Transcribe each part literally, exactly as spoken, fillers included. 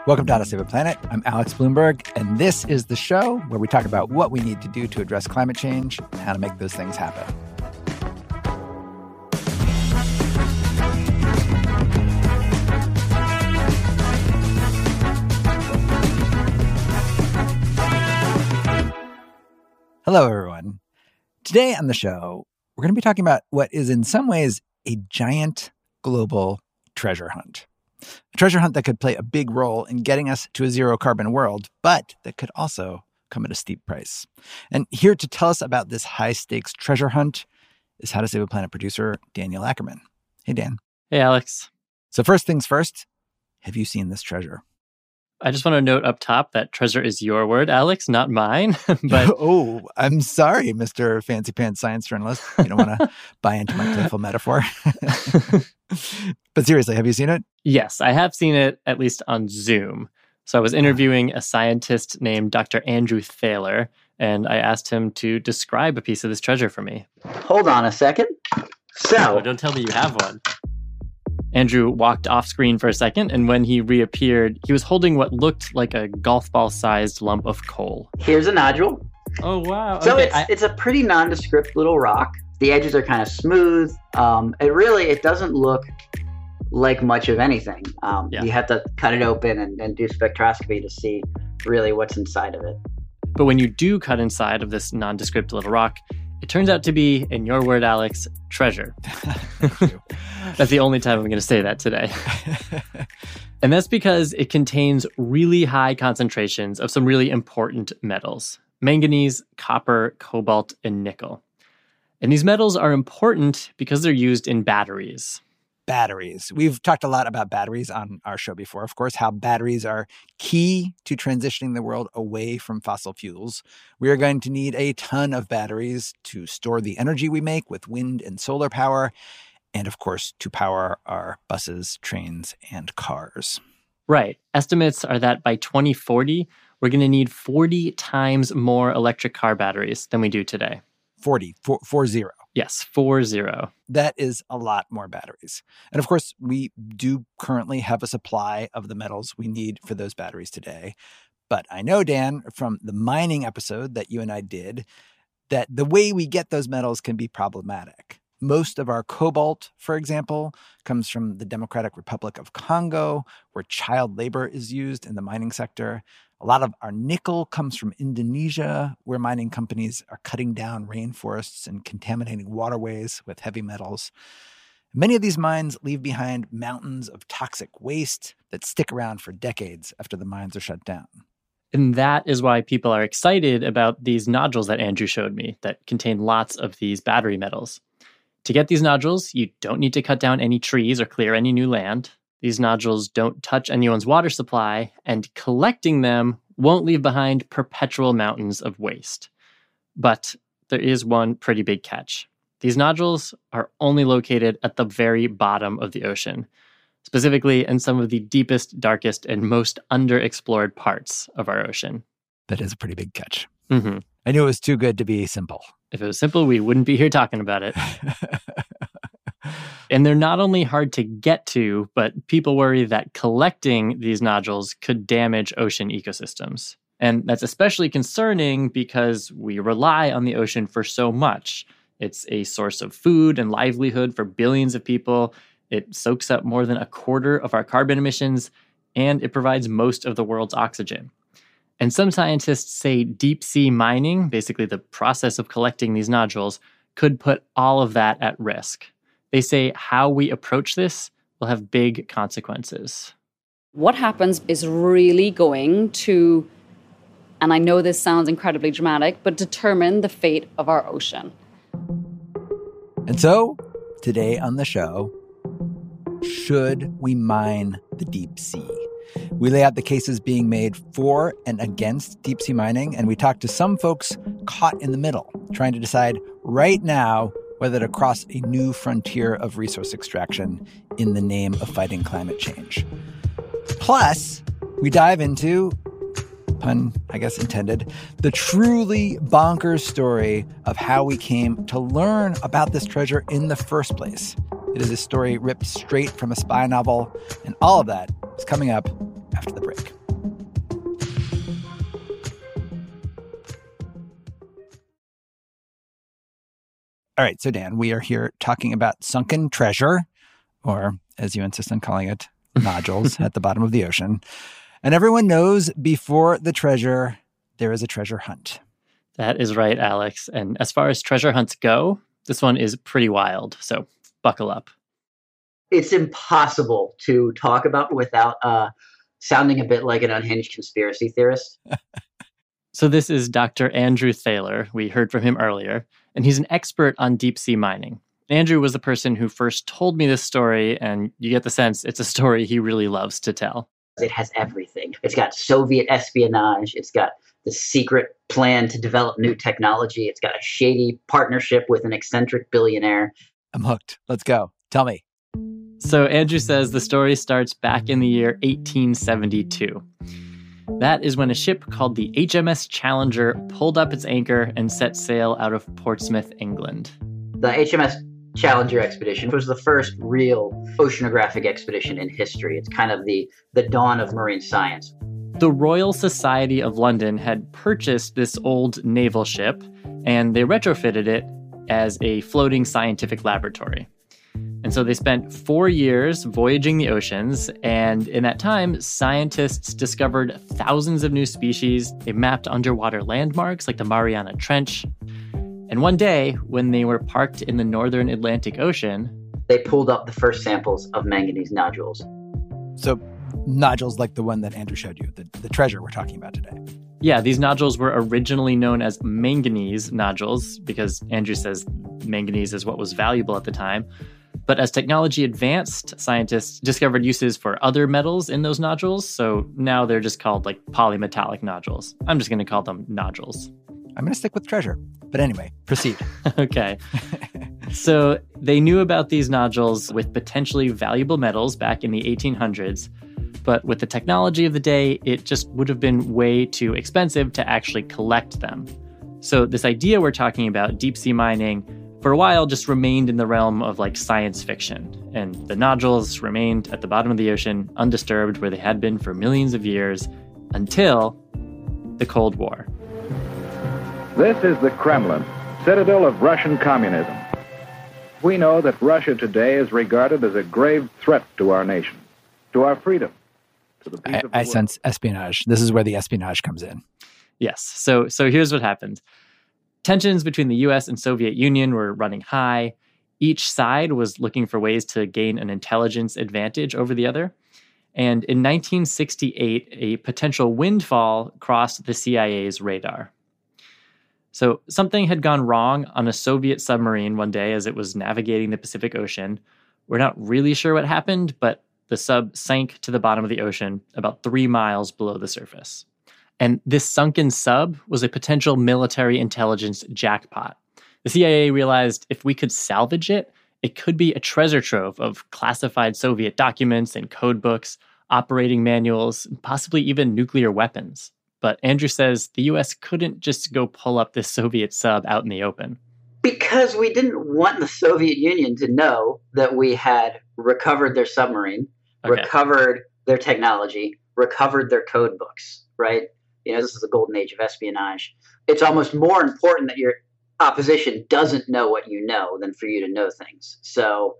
Welcome to How to Save a Planet. I'm Alex Blumberg, and this is the show where we talk about what we need to do to address climate change and how to make those things happen. Hello, everyone. Today on the show, we're going to be talking about what is in some ways a giant global treasure hunt. A treasure hunt that could play a big role in getting us to a zero-carbon world, but that could also come at a steep price. And here to tell us about this high-stakes treasure hunt is How to Save a Planet producer Daniel Ackerman. Hey, Dan. Hey, Alex. So first things first, have you seen this treasure? I just want to note up top that treasure is your word, Alex, not mine. But oh, I'm sorry, Mister Fancy Pants Science Journalist. You don't want to buy into my playful metaphor. But seriously, have you seen it? Yes, I have seen it, at least on Zoom. So I was interviewing a scientist named Doctor Andrew Thaler, and I asked him to describe a piece of this treasure for me. Hold on a second. So, oh, don't tell me you have one. Andrew walked off screen for a second, and when he reappeared, he was holding what looked like a golf ball-sized lump of coal. Here's a nodule. Oh, wow. So okay, it's, I... it's a pretty nondescript little rock. The edges are kind of smooth. Um, it really, it doesn't look like much of anything. Um, yeah. You have to cut it open and, and do spectroscopy to see really what's inside of it. But when you do cut inside of this nondescript little rock, it turns out to be, in your word, Alex, treasure. Thank you. That's the only time I'm going to say that today. And that's because it contains really high concentrations of some really important metals: manganese, copper, cobalt, and nickel. And these metals are important because they're used in batteries. Batteries. We've talked a lot about batteries on our show before, of course, how batteries are key to transitioning the world away from fossil fuels. We are going to need a ton of batteries to store the energy we make with wind and solar power, and of course, to power our buses, trains, and cars. Right. Estimates are that by twenty forty, we're going to need forty times more electric car batteries than we do today. forty, four, four zero. Yes, four zero. That is a lot more batteries. And of course, we do currently have a supply of the metals we need for those batteries today. But I know, Dan, from the mining episode that you and I did, that the way we get those metals can be problematic. Most of our cobalt, for example, comes from the Democratic Republic of Congo, where child labor is used in the mining sector. A lot of our nickel comes from Indonesia, where mining companies are cutting down rainforests and contaminating waterways with heavy metals. Many of these mines leave behind mountains of toxic waste that stick around for decades after the mines are shut down. And that is why people are excited about these nodules that Andrew showed me that contain lots of these battery metals. To get these nodules, you don't need to cut down any trees or clear any new land. These nodules don't touch anyone's water supply, and collecting them won't leave behind perpetual mountains of waste. But there is one pretty big catch. These nodules are only located at the very bottom of the ocean, specifically in some of the deepest, darkest, and most underexplored parts of our ocean. That is a pretty big catch. Mm-hmm. I knew it was too good to be simple. If it was simple, we wouldn't be here talking about it. And they're not only hard to get to, but people worry that collecting these nodules could damage ocean ecosystems. And that's especially concerning because we rely on the ocean for so much. It's a source of food and livelihood for billions of people. It soaks up more than a quarter of our carbon emissions, and it provides most of the world's oxygen. And some scientists say deep sea mining, basically the process of collecting these nodules, could put all of that at risk. They say how we approach this will have big consequences. What happens is really going to, and I know this sounds incredibly dramatic, but determine the fate of our ocean. And so, today on the show, should we mine the deep sea? We lay out the cases being made for and against deep sea mining, and we talk to some folks caught in the middle, trying to decide right now whether to cross a new frontier of resource extraction in the name of fighting climate change. Plus, we dive into, pun I guess intended, the truly bonkers story of how we came to learn about this treasure in the first place. It is a story ripped straight from a spy novel, and all of that is coming up after the break. All right, so Dan, we are here talking about sunken treasure, or as you insist on calling it, nodules at the bottom of the ocean. And everyone knows before the treasure, there is a treasure hunt. That is right, Alex. And as far as treasure hunts go, this one is pretty wild. So buckle up. It's impossible to talk about without uh, sounding a bit like an unhinged conspiracy theorist. So this is Doctor Andrew Thaler. We heard from him earlier, and he's an expert on deep sea mining. Andrew was the person who first told me this story, and you get the sense it's a story he really loves to tell. It has everything. It's got Soviet espionage. It's got the secret plan to develop new technology. It's got a shady partnership with an eccentric billionaire. I'm hooked. Let's go. Tell me. So Andrew says the story starts back in the year eighteen seventy-two. That is when a ship called the H M S Challenger pulled up its anchor and set sail out of Portsmouth, England. The H M S Challenger expedition was the first real oceanographic expedition in history. It's kind of the, the dawn of marine science. The Royal Society of London had purchased this old naval ship, and they retrofitted it as a floating scientific laboratory. And so they spent four years voyaging the oceans, and in that time, scientists discovered thousands of new species. They mapped underwater landmarks like the Mariana Trench. And one day, when they were parked in the northern Atlantic Ocean, they pulled up the first samples of manganese nodules. So nodules like the one that Andrew showed you, the, the treasure we're talking about today. Yeah, these nodules were originally known as manganese nodules because Andrew says manganese is what was valuable at the time. But as technology advanced, scientists discovered uses for other metals in those nodules. So now they're just called like polymetallic nodules. I'm just going to call them nodules. I'm going to stick with treasure. But anyway, proceed. Okay. So they knew about these nodules with potentially valuable metals back in the eighteen hundreds. But with the technology of the day, it just would have been way too expensive to actually collect them. So this idea we're talking about, deep sea mining, for a while just remained in the realm of like science fiction. And the nodules remained at the bottom of the ocean, undisturbed, where they had been for millions of years, until the Cold War. This is the Kremlin, citadel of Russian communism. We know that Russia today is regarded as a grave threat to our nation, to our freedom, to the peace I, of the I world. sense espionage. This is where the espionage comes in. Yes. So, so here's what happened. Tensions between the U S and Soviet Union were running high. Each side was looking for ways to gain an intelligence advantage over the other. And in nineteen sixty-eight, a potential windfall crossed the C I A's radar. So something had gone wrong on a Soviet submarine one day as it was navigating the Pacific Ocean. We're not really sure what happened, but the sub sank to the bottom of the ocean about three miles below the surface. And this sunken sub was a potential military intelligence jackpot. The C I A realized if we could salvage it, it could be a treasure trove of classified Soviet documents and code books, operating manuals, and possibly even nuclear weapons. But Andrew says the U S couldn't just go pull up this Soviet sub out in the open. Because we didn't want the Soviet Union to know that we had recovered their submarine, okay. recovered their technology, recovered their code books, right? You know, this is the golden age of espionage. It's almost more important that your opposition doesn't know what you know than for you to know things. So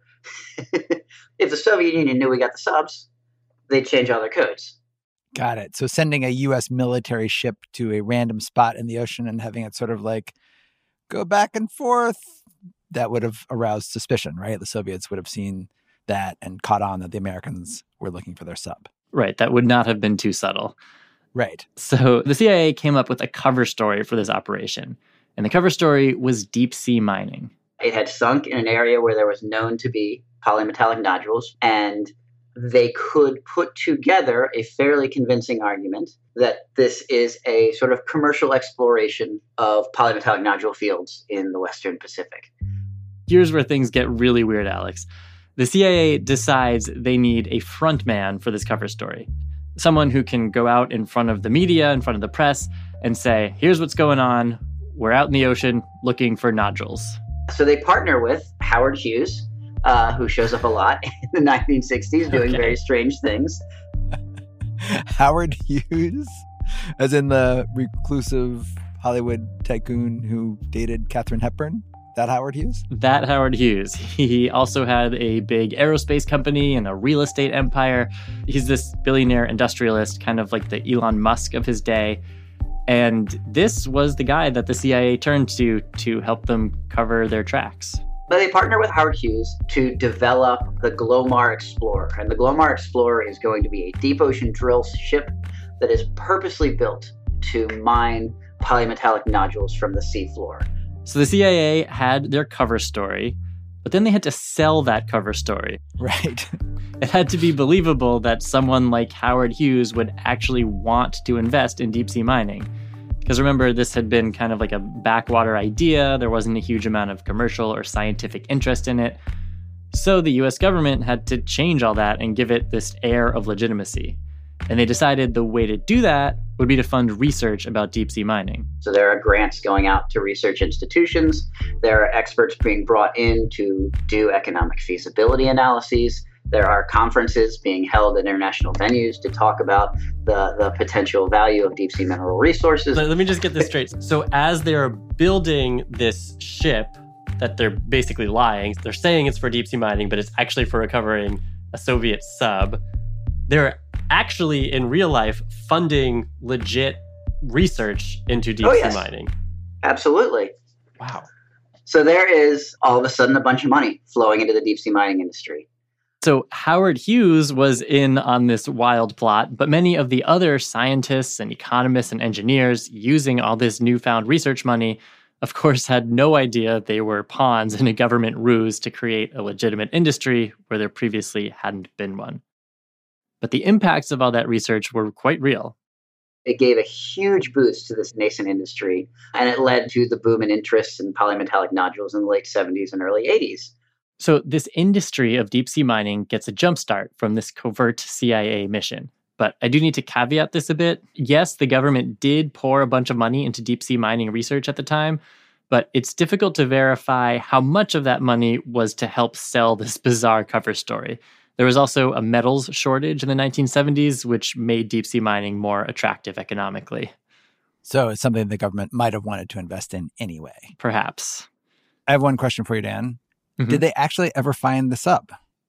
if the Soviet Union knew we got the subs, they'd change all their codes. Got it. So sending a U S military ship to a random spot in the ocean and having it sort of like go back and forth, that would have aroused suspicion, right? The Soviets would have seen that and caught on that the Americans were looking for their sub. Right. That would not have been too subtle. Right. So the C I A came up with a cover story for this operation. And the cover story was deep sea mining. It had sunk in an area where there was known to be polymetallic nodules, and they could put together a fairly convincing argument that this is a sort of commercial exploration of polymetallic nodule fields in the Western Pacific. Here's where things get really weird, Alex. The C I A decides they need a front man for this cover story. Someone who can go out in front of the media, in front of the press, and say, here's what's going on. We're out in the ocean looking for nodules. So they partner with Howard Hughes, uh, who shows up a lot in the nineteen sixties doing okay. very strange things. Howard Hughes, as in the reclusive Hollywood tycoon who dated Katharine Hepburn? That Howard Hughes? That Howard Hughes. He also had a big aerospace company and a real estate empire. He's this billionaire industrialist, kind of like the Elon Musk of his day. And this was the guy that the C I A turned to to help them cover their tracks. But they partnered with Howard Hughes to develop the Glomar Explorer. And the Glomar Explorer is going to be a deep ocean drill ship that is purposely built to mine polymetallic nodules from the seafloor. So the C I A had their cover story, but then they had to sell that cover story. Right. It had to be believable that someone like Howard Hughes would actually want to invest in deep sea mining. Because remember, this had been kind of like a backwater idea. There wasn't a huge amount of commercial or scientific interest in it. So the U S government had to change all that and give it this air of legitimacy. And they decided the way to do that would be to fund research about deep sea mining. So there are grants going out to research institutions. There are experts being brought in to do economic feasibility analyses. There are conferences being held in international venues to talk about the, the potential value of deep sea mineral resources. Let, let me just get this straight. So as they're building this ship that they're basically lying, they're saying it's for deep sea mining, but it's actually for recovering a Soviet sub. They're actually, in real life, funding legit research into deep oh, sea yes. mining. Absolutely. Wow. So there is all of a sudden a bunch of money flowing into the deep sea mining industry. So Howard Hughes was in on this wild plot, but many of the other scientists and economists and engineers using all this newfound research money, of course, had no idea they were pawns in a government ruse to create a legitimate industry where there previously hadn't been one. But the impacts of all that research were quite real. It gave a huge boost to this nascent industry, and it led to the boom in interest in polymetallic nodules in the late seventies and early eighties. So this industry of deep sea mining gets a jumpstart from this covert C I A mission. But I do need to caveat this a bit. Yes, the government did pour a bunch of money into deep sea mining research at the time, but it's difficult to verify how much of that money was to help sell this bizarre cover story. There was also a metals shortage in the nineteen seventies, which made deep sea mining more attractive economically. So it's something the government might have wanted to invest in anyway. Perhaps. I have one question for you, Dan. Mm-hmm. Did they actually ever find the sub?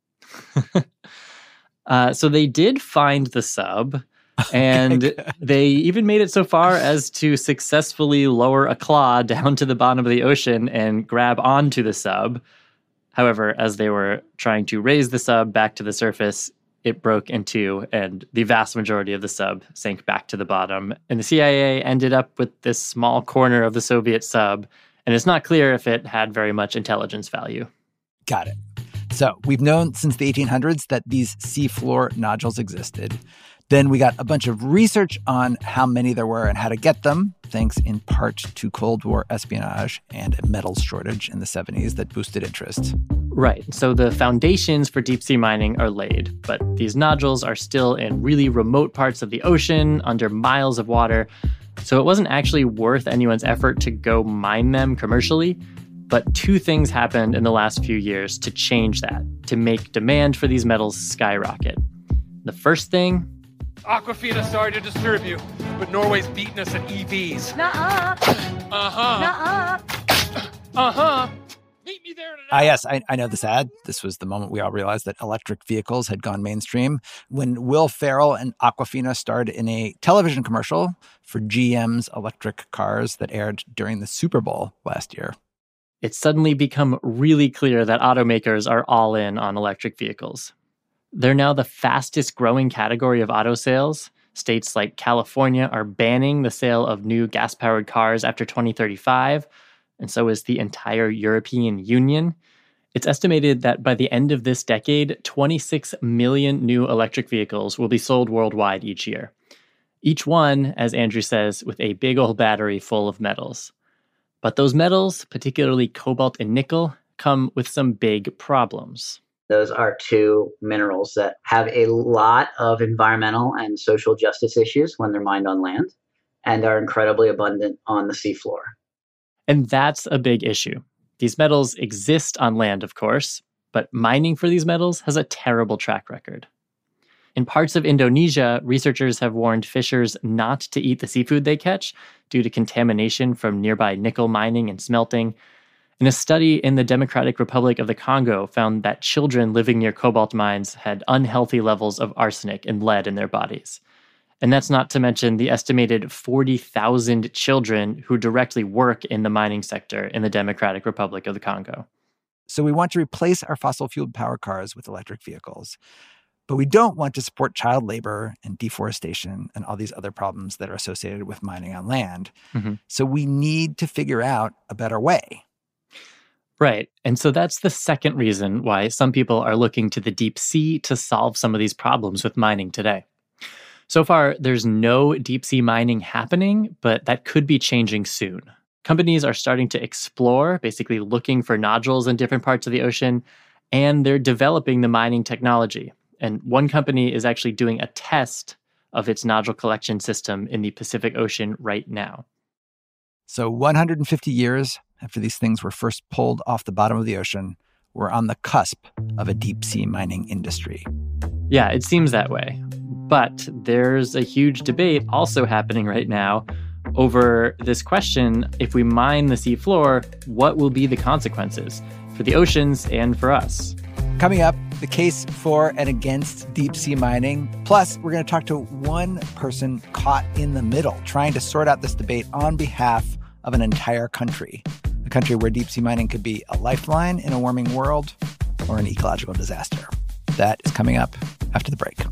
uh, so they did find the sub, and okay, they even made it so far as to successfully lower a claw down to the bottom of the ocean and grab onto the sub. However, as they were trying to raise the sub back to the surface, it broke in two, and the vast majority of the sub sank back to the bottom. And the C I A ended up with this small corner of the Soviet sub, and it's not clear if it had very much intelligence value. Got it. So we've known since the eighteen hundreds that these seafloor nodules existed. Then we got a bunch of research on how many there were and how to get them, thanks in part to Cold War espionage and a metals shortage in the seventies that boosted interest. Right. So the foundations for deep sea mining are laid, but these nodules are still in really remote parts of the ocean, under miles of water. So it wasn't actually worth anyone's effort to go mine them commercially. But two things happened in the last few years to change that, to make demand for these metals skyrocket. The first thing... Aquafina, sorry to disturb you, but Norway's beaten us at E Vs. Nuh-uh. Uh-huh. Nuh-uh. Uh-huh. Meet me there today. Ah, yes, I, I know this ad. This was the moment we all realized that electric vehicles had gone mainstream, when Will Ferrell and Aquafina starred in a television commercial for G M's electric cars that aired during the Super Bowl last year. It's suddenly become really clear that automakers are all in on electric vehicles. They're now the fastest growing category of auto sales. States like California are banning the sale of new gas-powered cars after twenty thirty-five, and so is the entire European Union. It's estimated that by the end of this decade, twenty-six million new electric vehicles will be sold worldwide each year. Each one, as Andrew says, with a big old battery full of metals. But those metals, particularly cobalt and nickel, come with some big problems. Those are two minerals that have a lot of environmental and social justice issues when they're mined on land, and are incredibly abundant on the seafloor. And that's a big issue. These metals exist on land, of course, but mining for these metals has a terrible track record. In parts of Indonesia, researchers have warned fishers not to eat the seafood they catch due to contamination from nearby nickel mining and smelting. And a study in the Democratic Republic of the Congo found that children living near cobalt mines had unhealthy levels of arsenic and lead in their bodies. And that's not to mention the estimated forty thousand children who directly work in the mining sector in the Democratic Republic of the Congo. So we want to replace our fossil-fueled power cars with electric vehicles. But we don't want to support child labor and deforestation and all these other problems that are associated with mining on land. Mm-hmm. So we need to figure out a better way. Right. And so that's the second reason why some people are looking to the deep sea to solve some of these problems with mining today. So far, there's no deep sea mining happening, but that could be changing soon. Companies are starting to explore, basically looking for nodules in different parts of the ocean, and they're developing the mining technology. And one company is actually doing a test of its nodule collection system in the Pacific Ocean right now. So one hundred fifty years after these things were first pulled off the bottom of the ocean, we're on the cusp of a deep-sea mining industry. Yeah, it seems that way. But there's a huge debate also happening right now over this question: if we mine the seafloor, what will be the consequences for the oceans and for us? Coming up, the case for and against deep-sea mining. Plus, we're going to talk to one person caught in the middle, trying to sort out this debate on behalf of an entire country. A country where deep-sea mining could be a lifeline in a warming world or an ecological disaster. That is coming up after the break.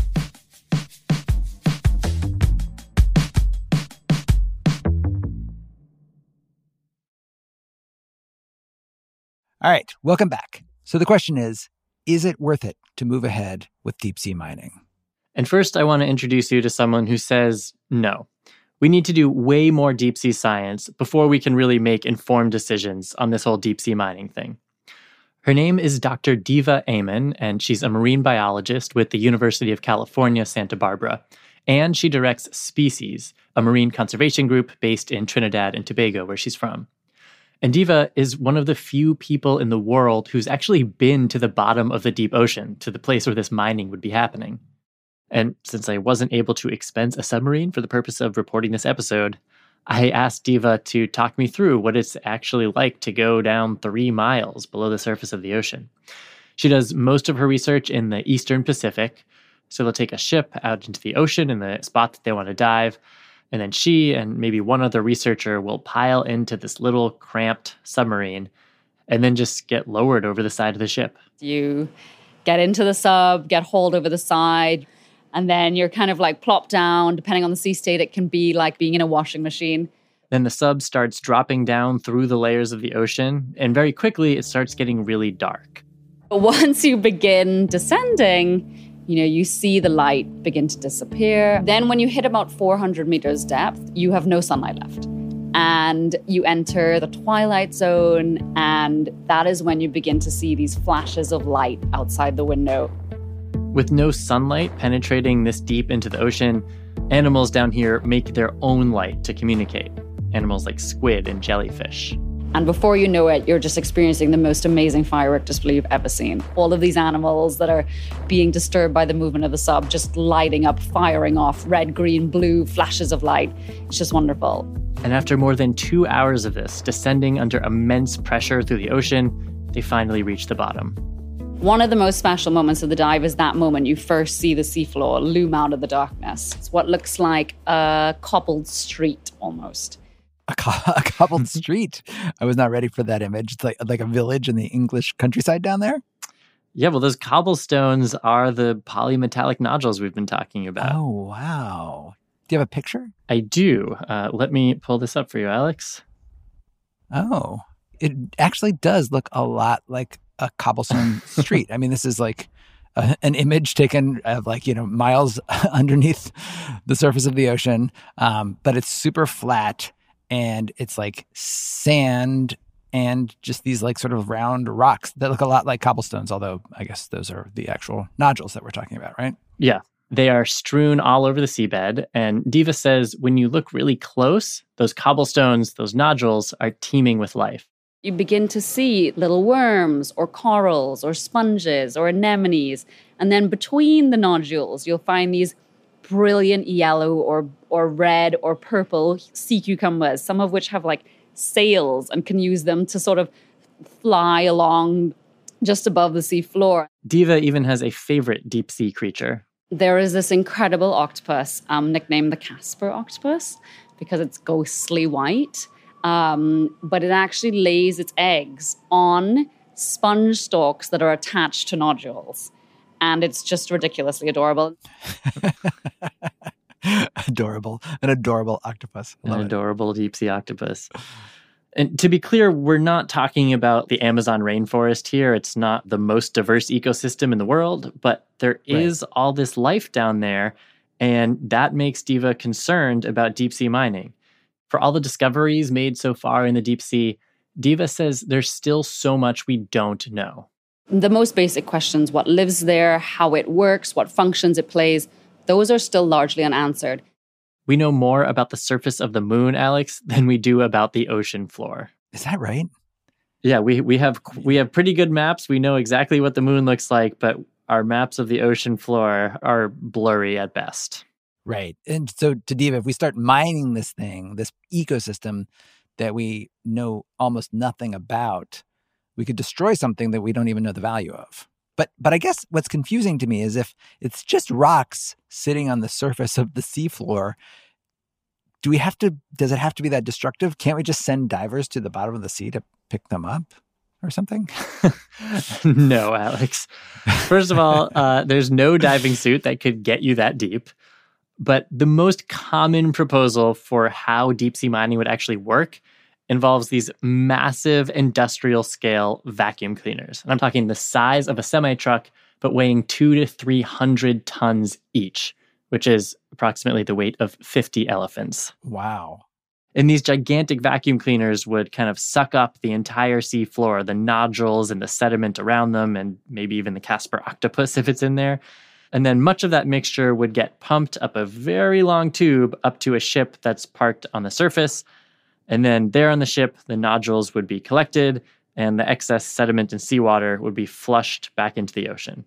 All right, welcome back. So the question is, is it worth it to move ahead with deep-sea mining? And first, I want to introduce you to someone who says no. We need to do way more deep-sea science before we can really make informed decisions on this whole deep-sea mining thing. Her name is Doctor Diva Amon, and she's a marine biologist with the University of California, Santa Barbara. And she directs Species, a marine conservation group based in Trinidad and Tobago, where she's from. And Diva is one of the few people in the world who's actually been to the bottom of the deep ocean, to the place where this mining would be happening. And since I wasn't able to expense a submarine for the purpose of reporting this episode, I asked Diva to talk me through what it's actually like to go down three miles below the surface of the ocean. She does most of her research in the Eastern Pacific, so they'll take a ship out into the ocean in the spot that they want to dive, and then she and maybe one other researcher will pile into this little cramped submarine and then just get lowered over the side of the ship. You get into the sub, get hauled over the side, and then you're kind of like plopped down. Depending on the sea state, it can be like being in a washing machine. Then the sub starts dropping down through the layers of the ocean, and very quickly it starts getting really dark. But once you begin descending, you know, you see the light begin to disappear. Then when you hit about four hundred meters depth, you have no sunlight left. And you enter the twilight zone, and that is when you begin to see these flashes of light outside the window. With no sunlight penetrating this deep into the ocean, animals down here make their own light to communicate. Animals like squid and jellyfish. And before you know it, you're just experiencing the most amazing firework display you've ever seen. All of these animals that are being disturbed by the movement of the sub, just lighting up, firing off red, green, blue flashes of light. It's just wonderful. And after more than two hours of this, descending under immense pressure through the ocean, they finally reach the bottom. One of the most special moments of the dive is that moment you first see the seafloor loom out of the darkness. It's what looks like a cobbled street almost. A, co- a cobbled street. I was not ready for that image. It's like, like a village in the English countryside down there. Yeah, well, those cobblestones are the polymetallic nodules we've been talking about. Oh, wow. Do you have a picture? I do. Uh, let me pull this up for you, Alex. Oh, it actually does look a lot like a cobblestone street. I mean, this is like a, an image taken of like, you know, miles underneath the surface of the ocean, um, but it's super flat. And it's like sand and just these like sort of round rocks that look a lot like cobblestones, although I guess those are the actual nodules that we're talking about, right? Yeah. They are strewn all over the seabed. And Diva says when you look really close, those cobblestones, those nodules are teeming with life. You begin to see little worms or corals or sponges or anemones. And then between the nodules, you'll find these brilliant yellow or or red or purple sea cucumbers, some of which have like sails and can use them to sort of fly along just above the sea floor. Diva even has a favorite deep sea creature. There is this incredible octopus, um, nicknamed the Casper octopus, because it's ghostly white. Um, but it actually lays its eggs on sponge stalks that are attached to nodules. And it's just ridiculously adorable. Adorable. An adorable octopus. Love An it. adorable deep sea octopus. And to be clear, we're not talking about the Amazon rainforest here. It's not the most diverse ecosystem in the world, but there is right. all this life down there, and that makes Diva concerned about deep sea mining. For all the discoveries made so far in the deep sea, Diva says there's still so much we don't know. The most basic questions, what lives there, how it works, what functions it plays, those are still largely unanswered. We know more about the surface of the moon, Alex, than we do about the ocean floor. Is that right? Yeah, we we have we have pretty good maps. We know exactly what the moon looks like, but our maps of the ocean floor are blurry at best. Right. And so, to Diva, if we start mining this thing, this ecosystem that we know almost nothing about, we could destroy something that we don't even know the value of. But but I guess what's confusing to me is if it's just rocks sitting on the surface of the seafloor, do we have to, does it have to be that destructive? Can't we just send divers to the bottom of the sea to pick them up or something? No, Alex. First of all, uh, there's no diving suit that could get you that deep. But the most common proposal for how deep sea mining would actually work involves these massive industrial scale vacuum cleaners. And I'm talking the size of a semi-truck, but weighing two to three hundred tons each, which is approximately the weight of fifty elephants. Wow. And these gigantic vacuum cleaners would kind of suck up the entire sea floor, the nodules and the sediment around them, and maybe even the Casper octopus if it's in there. And then much of that mixture would get pumped up a very long tube up to a ship that's parked on the surface. And then there on the ship, the nodules would be collected and the excess sediment and seawater would be flushed back into the ocean.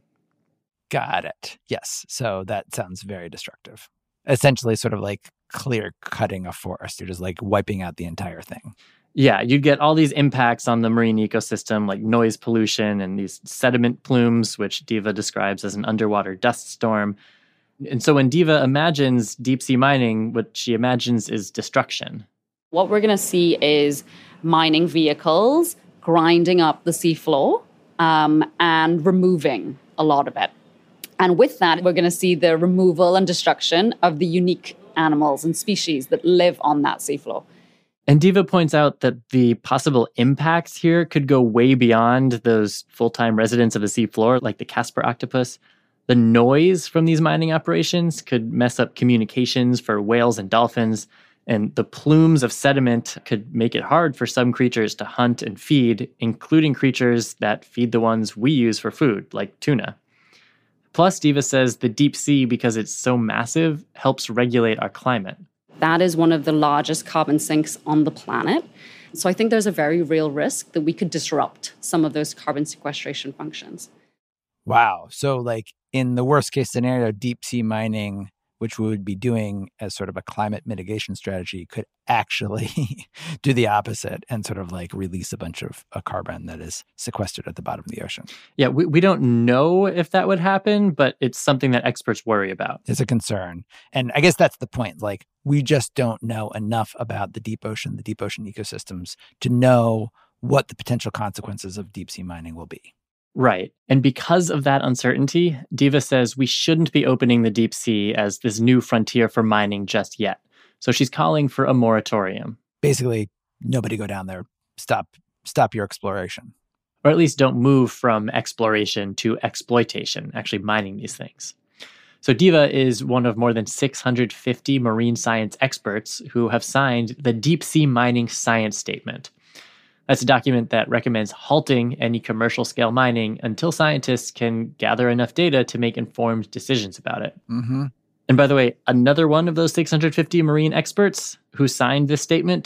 Got it. Yes. So that sounds very destructive. Essentially sort of like clear cutting a forest. You're just like wiping out the entire thing. Yeah, you'd get all these impacts on the marine ecosystem, like noise pollution and these sediment plumes, which Diva describes as an underwater dust storm. And so when Diva imagines deep sea mining, what she imagines is destruction. What we're going to see is mining vehicles grinding up the seafloor um, and removing a lot of it. And with that, we're going to see the removal and destruction of the unique animals and species that live on that seafloor. And Diva points out that the possible impacts here could go way beyond those full-time residents of the seafloor, like the Casper octopus. The noise from these mining operations could mess up communications for whales and dolphins, and the plumes of sediment could make it hard for some creatures to hunt and feed, including creatures that feed the ones we use for food, like tuna. Plus, Diva says the deep sea, because it's so massive, helps regulate our climate. That is one of the largest carbon sinks on the planet. So I think there's a very real risk that we could disrupt some of those carbon sequestration functions. Wow. So like in the worst case scenario, deep sea mining, which we would be doing as sort of a climate mitigation strategy, could actually do the opposite and sort of like release a bunch of uh, carbon that is sequestered at the bottom of the ocean. Yeah, we, we don't know if that would happen, but it's something that experts worry about. It's a concern. And I guess that's the point. Like, we just don't know enough about the deep ocean, the deep ocean ecosystems to know what the potential consequences of deep sea mining will be. Right. And because of that uncertainty, Diva says we shouldn't be opening the deep sea as this new frontier for mining just yet. So she's calling for a moratorium. Basically, nobody go down there. Stop, stop your exploration. Or at least don't move from exploration to exploitation, actually mining these things. So Diva is one of more than six hundred fifty marine science experts who have signed the Deep Sea Mining Science Statement. That's a document that recommends halting any commercial-scale mining until scientists can gather enough data to make informed decisions about it. Mm-hmm. And by the way, another one of those six hundred fifty marine experts who signed this statement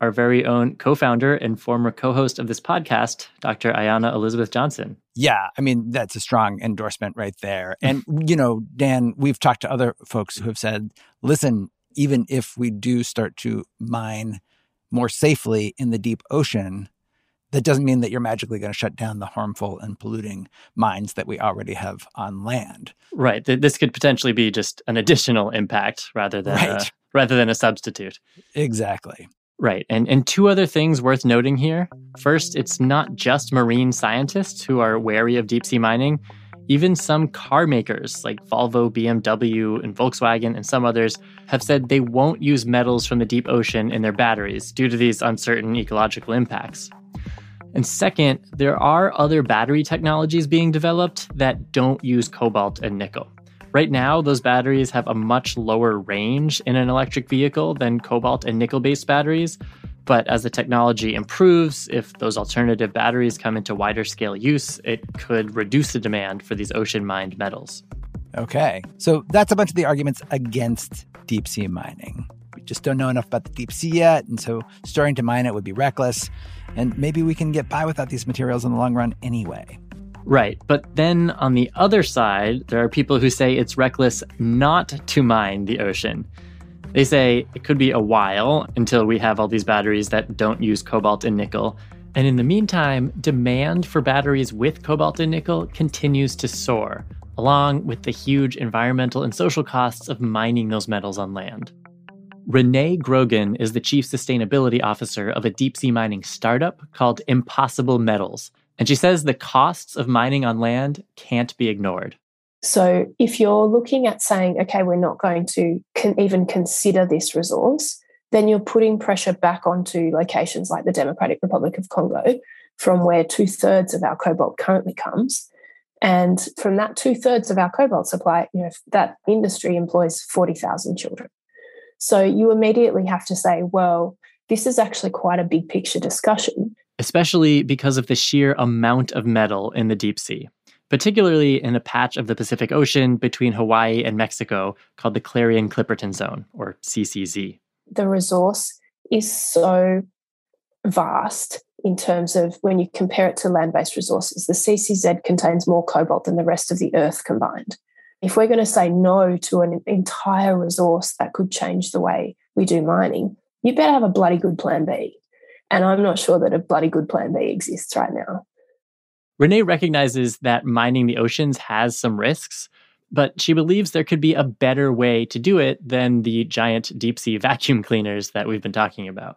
our very own co-founder and former co-host of this podcast, Doctor Ayanna Elizabeth Johnson. Yeah, I mean, that's a strong endorsement right there. And, you know, Dan, we've talked to other folks who have said, listen, even if we do start to mine more safely in the deep ocean, that doesn't mean that you're magically going to shut down the harmful and polluting mines that we already have on land. Right. This could potentially be just an additional impact rather than right. a, rather than a substitute. Exactly. Right. And and two other things worth noting here. First, it's not just marine scientists who are wary of deep sea mining. Even some car makers like Volvo, B M W, and Volkswagen, and some others have said they won't use metals from the deep ocean in their batteries due to these uncertain ecological impacts. And second, there are other battery technologies being developed that don't use cobalt and nickel. Right now, those batteries have a much lower range in an electric vehicle than cobalt and nickel-based batteries. But as the technology improves, if those alternative batteries come into wider scale use, it could reduce the demand for these ocean-mined metals. Okay, so that's a bunch of the arguments against deep sea mining. We just don't know enough about the deep sea yet, and so starting to mine it would be reckless. And maybe we can get by without these materials in the long run anyway. Right. But then on the other side, there are people who say it's reckless not to mine the ocean. They say it could be a while until we have all these batteries that don't use cobalt and nickel. And in the meantime, demand for batteries with cobalt and nickel continues to soar, along with the huge environmental and social costs of mining those metals on land. Renee Grogan is the chief sustainability officer of a deep-sea mining startup called Impossible Metals. And she says the costs of mining on land can't be ignored. So if you're looking at saying, okay, we're not going to con- even consider this resource, then you're putting pressure back onto locations like the Democratic Republic of Congo, from where two-thirds of our cobalt currently comes. And from that two-thirds of our cobalt supply, you know, that industry employs forty thousand children. So you immediately have to say, well, this is actually quite a big picture discussion. Especially because of the sheer amount of metal in the deep sea, particularly in a patch of the Pacific Ocean between Hawaii and Mexico called the Clarion-Clipperton Zone, or C C Z. The resource is so vast in terms of when you compare it to land-based resources. The C C Z contains more cobalt than the rest of the Earth combined. If we're going to say no to an entire resource that could change the way we do mining, you better have a bloody good plan B. And I'm not sure that a bloody good plan B exists right now. Renee recognizes that mining the oceans has some risks, but she believes there could be a better way to do it than the giant deep-sea vacuum cleaners that we've been talking about.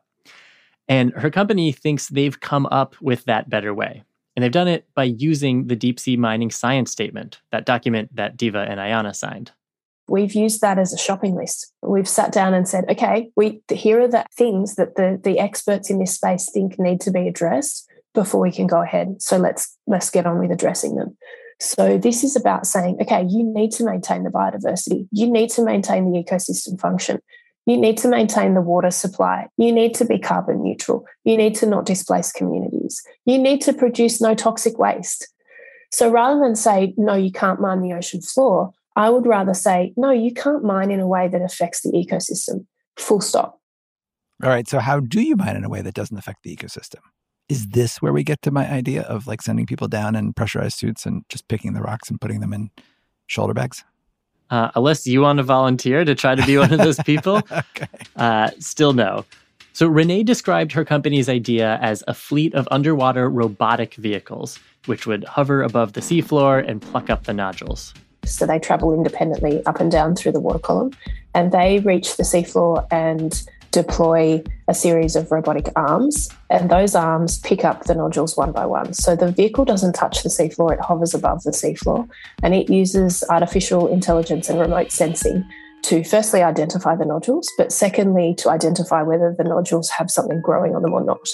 And her company thinks they've come up with that better way. And they've done it by using the deep-sea mining science statement, that document that Diva and Ayanna signed. We've used that as a shopping list. We've sat down and said, okay, we here are the things that the, the experts in this space think need to be addressed before we can go ahead. So let's let's get on with addressing them. So this is about saying, okay, you need to maintain the biodiversity. You need to maintain the ecosystem function. You need to maintain the water supply. You need to be carbon neutral. You need to not displace communities. You need to produce no toxic waste. So rather than say, no, you can't mine the ocean floor, I would rather say, no, you can't mine in a way that affects the ecosystem. Full stop. All right. So how do you mine in a way that doesn't affect the ecosystem? Is this where we get to my idea of like sending people down in pressurized suits and just picking the rocks and putting them in shoulder bags? Uh, unless you want to volunteer to try to be one of those people, okay. uh, still no. So Renee described her company's idea as a fleet of underwater robotic vehicles, which would hover above the seafloor and pluck up the nodules. So they travel independently up and down through the water column, and they reach the seafloor and deploy a series of robotic arms, and those arms pick up the nodules one by one. So the vehicle doesn't touch the seafloor, it hovers above the seafloor, and it uses artificial intelligence and remote sensing to firstly identify the nodules, but secondly to identify whether the nodules have something growing on them or not.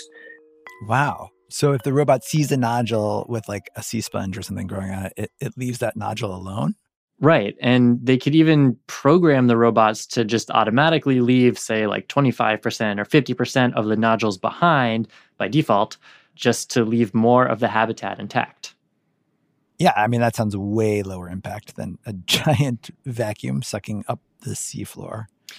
Wow. So if the robot sees a nodule with like a sea sponge or something growing on it, it, it leaves that nodule alone? Right. And they could even program the robots to just automatically leave, say, like twenty-five percent or fifty percent of the nodules behind by default, just to leave more of the habitat intact. Yeah, I mean, that sounds way lower impact than a giant vacuum sucking up the seafloor.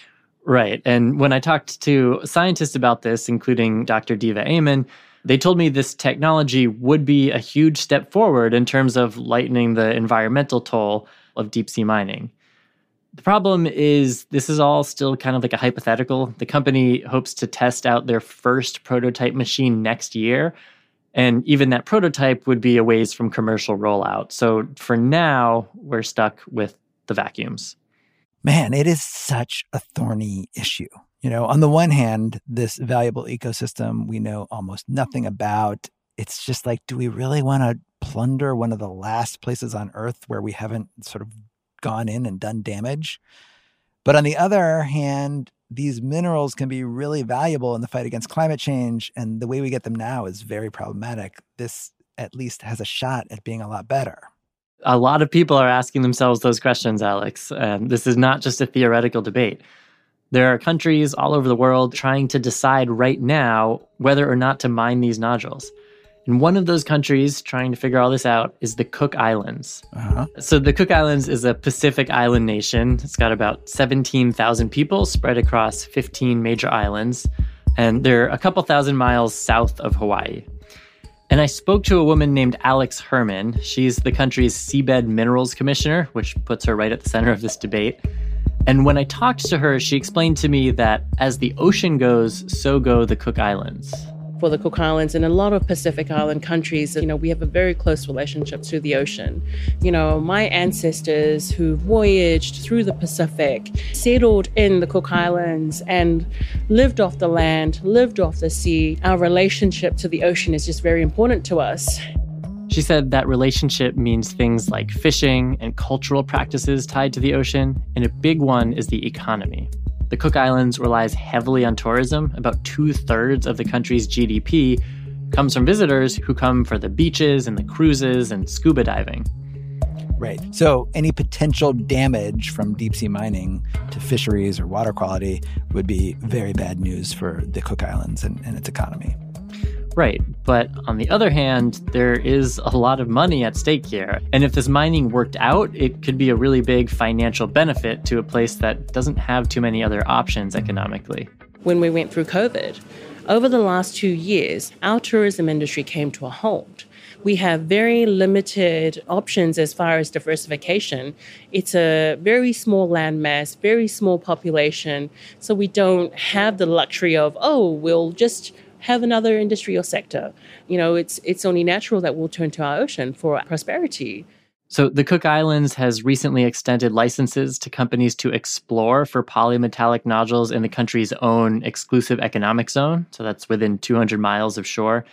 Right. And when I talked to scientists about this, including Doctor Diva Amon, they told me this technology would be a huge step forward in terms of lightening the environmental toll of deep sea mining. The problem is this is all still kind of like a hypothetical. The company hopes to test out their first prototype machine next year, and even that prototype would be a ways from commercial rollout. So for now, we're stuck with the vacuums. Man, it is such a thorny issue. You know, on the one hand, this valuable ecosystem we know almost nothing about. It's just like, do we really want to plunder one of the last places on Earth where we haven't sort of gone in and done damage? But on the other hand, these minerals can be really valuable in the fight against climate change. And the way we get them now is very problematic. This at least has a shot at being a lot better. A lot of people are asking themselves those questions, Alex. Um, this is not just a theoretical debate. There are countries all over the world trying to decide right now whether or not to mine these nodules. And one of those countries trying to figure all this out is the Cook Islands. Uh-huh. So the Cook Islands is a Pacific island nation. It's got about seventeen thousand people spread across fifteen major islands. And they're a couple thousand miles south of Hawaii. And I spoke to a woman named Alex Herman. She's the country's Seabed Minerals Commissioner, which puts her right at the center of this debate. And when I talked to her, she explained to me that as the ocean goes, so go the Cook Islands. For the Cook Islands and a lot of Pacific Island countries, you know, we have a very close relationship to the ocean. You know, my ancestors who voyaged through the Pacific, settled in the Cook Islands and lived off the land, lived off the sea. Our relationship to the ocean is just very important to us. She said that relationship means things like fishing and cultural practices tied to the ocean, and a big one is the economy. The Cook Islands relies heavily on tourism. About two-thirds of the country's G D P comes from visitors who come for the beaches and the cruises and scuba diving. Right. So any potential damage from deep-sea mining to fisheries or water quality would be very bad news for the Cook Islands and, and its economy. Right. But on the other hand, there is a lot of money at stake here. And if this mining worked out, it could be a really big financial benefit to a place that doesn't have too many other options economically. When we went through COVID, over the last two years, our tourism industry came to a halt. We have very limited options as far as diversification. It's a very small landmass, very small population. So we don't have the luxury of, oh, we'll just have another industry or sector. You know, it's it's only natural that we'll turn to our ocean for prosperity. So the Cook Islands has recently extended licenses to companies to explore for polymetallic nodules in the country's own exclusive economic zone. So that's within two hundred miles of shore.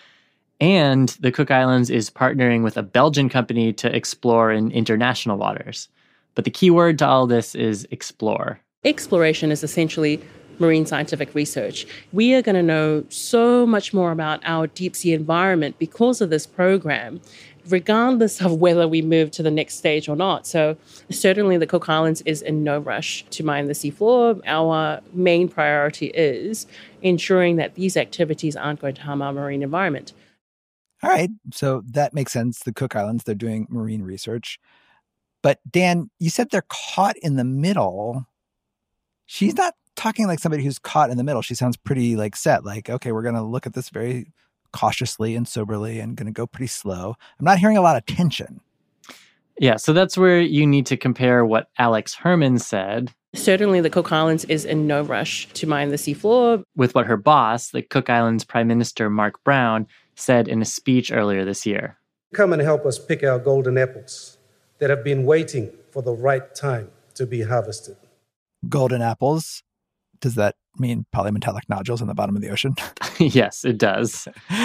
And the Cook Islands is partnering with a Belgian company to explore in international waters. But the key word to all this is explore. Exploration is essentially marine scientific research. We are going to know so much more about our deep sea environment because of this program, regardless of whether we move to the next stage or not. So certainly the Cook Islands is in no rush to mine the seafloor. Our main priority is ensuring that these activities aren't going to harm our marine environment. All right. So that makes sense. The Cook Islands, they're doing marine research. But Dan, you said they're caught in the middle. She's not talking like somebody who's caught in the middle. She sounds pretty like set, like, okay, we're going to look at this very cautiously and soberly and going to go pretty slow. I'm not hearing a lot of tension. Yeah, so that's where you need to compare what Alex Herman said. Certainly the Cook Islands is in no rush to mine the seafloor. With what her boss, the Cook Islands Prime Minister Mark Brown, said in a speech earlier this year. Come and help us pick our golden apples that have been waiting for the right time to be harvested. Golden apples? Does that mean polymetallic nodules in the bottom of the ocean? Yes, it does.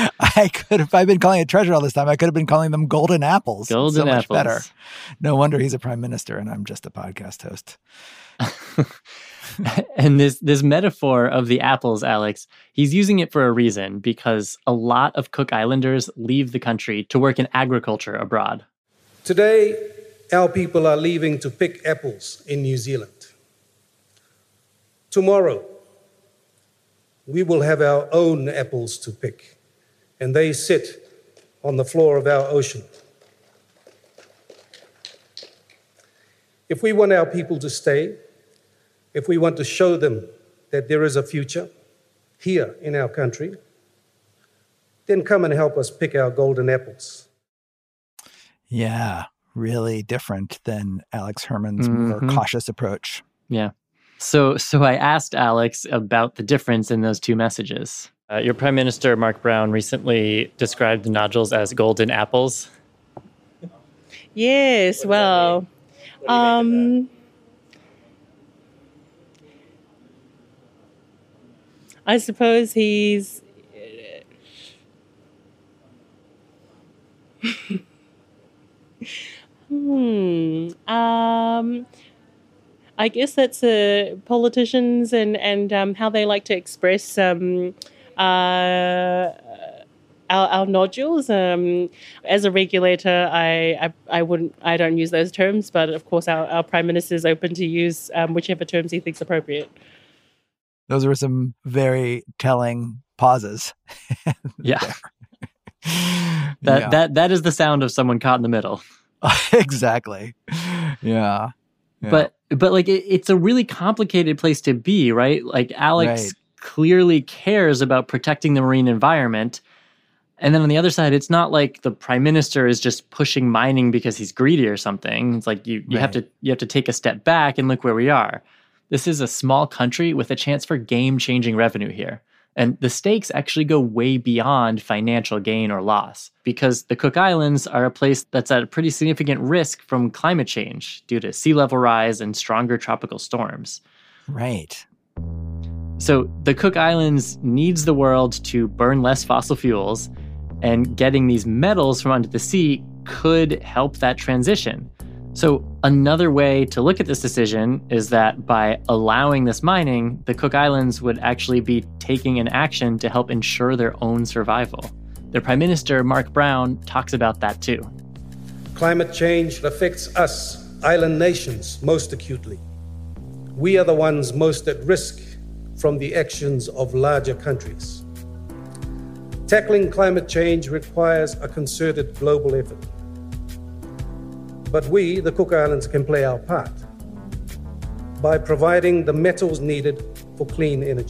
I could, if I'd been calling it treasure all this time, I could have been calling them golden apples. Golden so apples. Much better. No wonder he's a prime minister and I'm just a podcast host. And this this metaphor of the apples, Alex, he's using it for a reason, because a lot of Cook Islanders leave the country to work in agriculture abroad. Today, our people are leaving to pick apples in New Zealand. Tomorrow, we will have our own apples to pick, and they sit on the floor of our ocean. If we want our people to stay, if we want to show them that there is a future here in our country, then come and help us pick our golden apples. Yeah, really different than Alex Herman's mm-hmm. more cautious approach. Yeah. So so I asked Alex about the difference in those two messages. Uh, your Prime Minister, Mark Brown, recently described the nodules as golden apples. Yes, well, um, I suppose he's... hmm. Um... I guess that's uh, politicians and, and um, how they like to express um, uh, our, our nodules. Um, as a regulator, I, I I wouldn't I don't use those terms, but of course our, our Prime Minister is open to use um, whichever terms he thinks appropriate. Those were some very telling pauses. Yeah. that yeah. that that is the sound of someone caught in the middle. Exactly. Yeah. Yeah. But but like it, it's a really complicated place to be, right? Like Alex right. clearly cares about protecting the marine environment. And then on the other side, it's not like the Prime Minister is just pushing mining because he's greedy or something. It's like you, you right. have to you have to take a step back and look where we are. This is a small country with a chance for game-changing revenue here. And the stakes actually go way beyond financial gain or loss, because the Cook Islands are a place that's at a pretty significant risk from climate change due to sea level rise and stronger tropical storms. Right. So the Cook Islands needs the world to burn less fossil fuels, and getting these metals from under the sea could help that transition. So another way to look at this decision is that by allowing this mining, the Cook Islands would actually be taking an action to help ensure their own survival. Their Prime Minister, Mark Brown, talks about that too. Climate change affects us, island nations, most acutely. We are the ones most at risk from the actions of larger countries. Tackling climate change requires a concerted global effort. But we, the Cook Islands, can play our part by providing the metals needed for clean energy.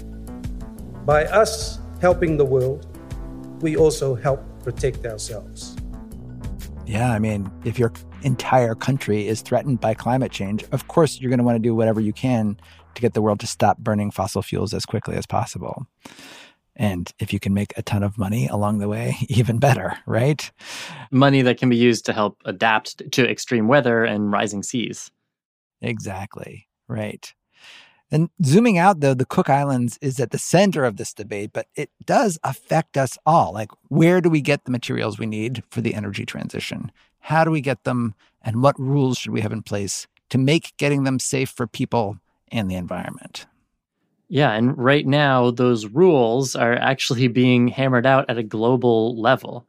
By us helping the world, we also help protect ourselves. Yeah, I mean, if your entire country is threatened by climate change, of course you're going to want to do whatever you can to get the world to stop burning fossil fuels as quickly as possible. And if you can make a ton of money along the way, even better, right? Money that can be used to help adapt to extreme weather and rising seas. Exactly, right. And zooming out, though, the Cook Islands is at the center of this debate, but it does affect us all. Like, where do we get the materials we need for the energy transition? How do we get them? And what rules should we have in place to make getting them safe for people and the environment? Yeah, and right now, those rules are actually being hammered out at a global level.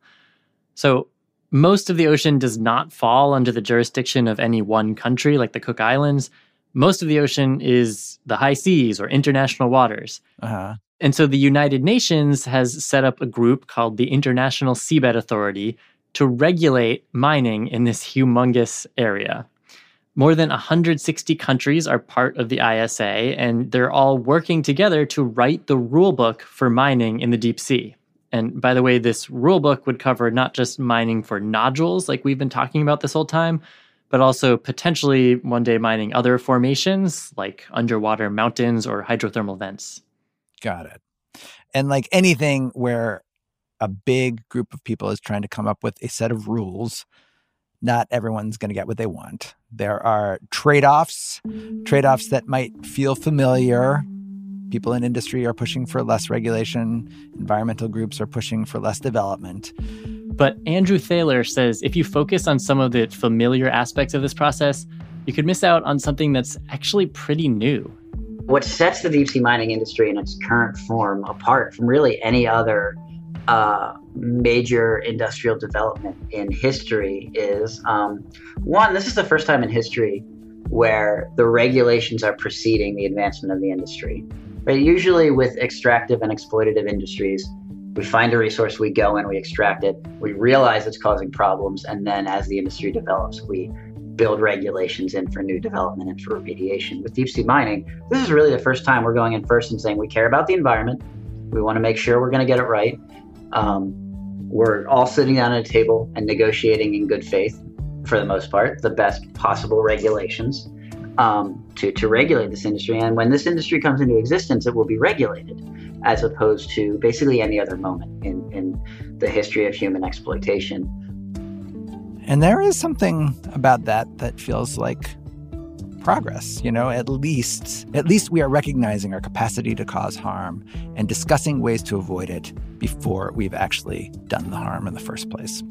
So most of the ocean does not fall under the jurisdiction of any one country like the Cook Islands. Most of the ocean is the high seas or international waters. Uh-huh. And so the United Nations has set up a group called the International Seabed Authority to regulate mining in this humongous area. More than one hundred sixty countries are part of the I S A, and they're all working together to write the rulebook for mining in the deep sea. And by the way, this rulebook would cover not just mining for nodules like we've been talking about this whole time, but also potentially one day mining other formations like underwater mountains or hydrothermal vents. Got it. And like anything where a big group of people is trying to come up with a set of rules, not everyone's going to get what they want. There are trade-offs, trade-offs that might feel familiar. People in industry are pushing for less regulation. Environmental groups are pushing for less development. But Andrew Thaler says if you focus on some of the familiar aspects of this process, you could miss out on something that's actually pretty new. What sets the deep sea mining industry in its current form apart from really any other uh, major industrial development in history is, um, one, this is the first time in history where the regulations are preceding the advancement of the industry. Right? Usually with extractive and exploitative industries, we find a resource, we go in, we extract it, we realize it's causing problems, and then as the industry develops, we build regulations in for new development and for remediation. With deep sea mining, this is really the first time we're going in first and saying we care about the environment. We want to make sure we're going to get it right. Um, we're all sitting down at a table and negotiating in good faith, for the most part, the best possible regulations um, to, to regulate this industry. And when this industry comes into existence, it will be regulated as opposed to basically any other moment in, in the history of human exploitation. And there is something about that that feels like progress. You know, at least, at least we are recognizing our capacity to cause harm and discussing ways to avoid it before we've actually done the harm in the first place.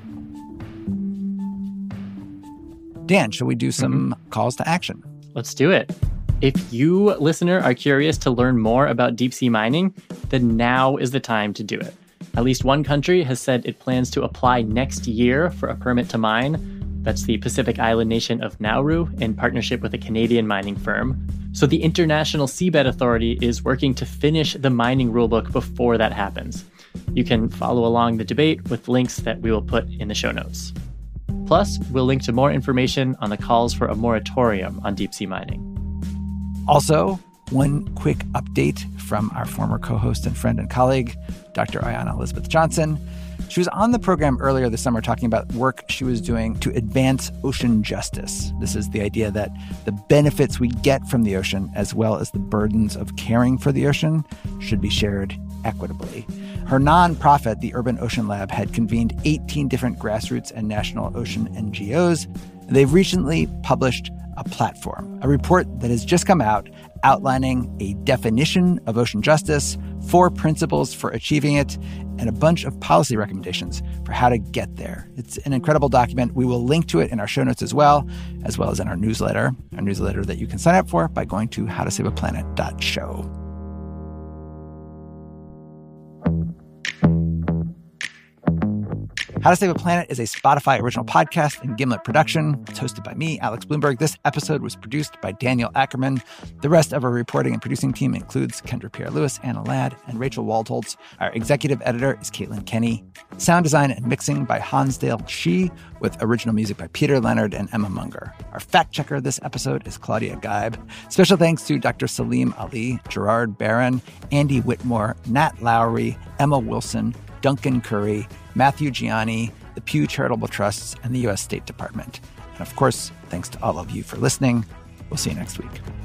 Dan, shall we do some mm-hmm. calls to action? Let's do it. If you, listener, are curious to learn more about deep sea mining, then now is the time to do it. At least one country has said it plans to apply next year for a permit to mine. That's the Pacific Island nation of Nauru, in partnership with a Canadian mining firm. So the International Seabed Authority is working to finish the mining rulebook before that happens. You can follow along the debate with links that we will put in the show notes. Plus, we'll link to more information on the calls for a moratorium on deep sea mining. Also, one quick update from our former co-host and friend and colleague, Doctor Ayanna Elizabeth Johnson. She was on the program earlier this summer talking about work she was doing to advance ocean justice. This is the idea that the benefits we get from the ocean, as well as the burdens of caring for the ocean, should be shared equitably. Her nonprofit, the Urban Ocean Lab, had convened eighteen different grassroots and national ocean N G Os. They've recently published a platform, a report that has just come out outlining a definition of ocean justice, four principles for achieving it, and a bunch of policy recommendations for how to get there. It's an incredible document. We will link to it in our show notes as well, as well as in our newsletter, our newsletter that you can sign up for by going to how to save a planet dot show. How to Save a Planet is a Spotify original podcast and Gimlet production. It's hosted by me, Alex Bloomberg. This episode was produced by Daniel Ackerman. The rest of our reporting and producing team includes Kendra Pierre-Lewis, Anna Ladd, and Rachel Waldholtz. Our executive editor is Caitlin Kenny. Sound design and mixing by Hansdale Shi, with original music by Peter Leonard and Emma Munger. Our fact checker this episode is Claudia Geib. Special thanks to Doctor Salim Ali, Gerard Barron, Andy Whitmore, Nat Lowry, Emma Wilson, Duncan Curry, Matthew Gianni, the Pew Charitable Trusts, and the U S State Department. And of course, thanks to all of you for listening. We'll see you next week.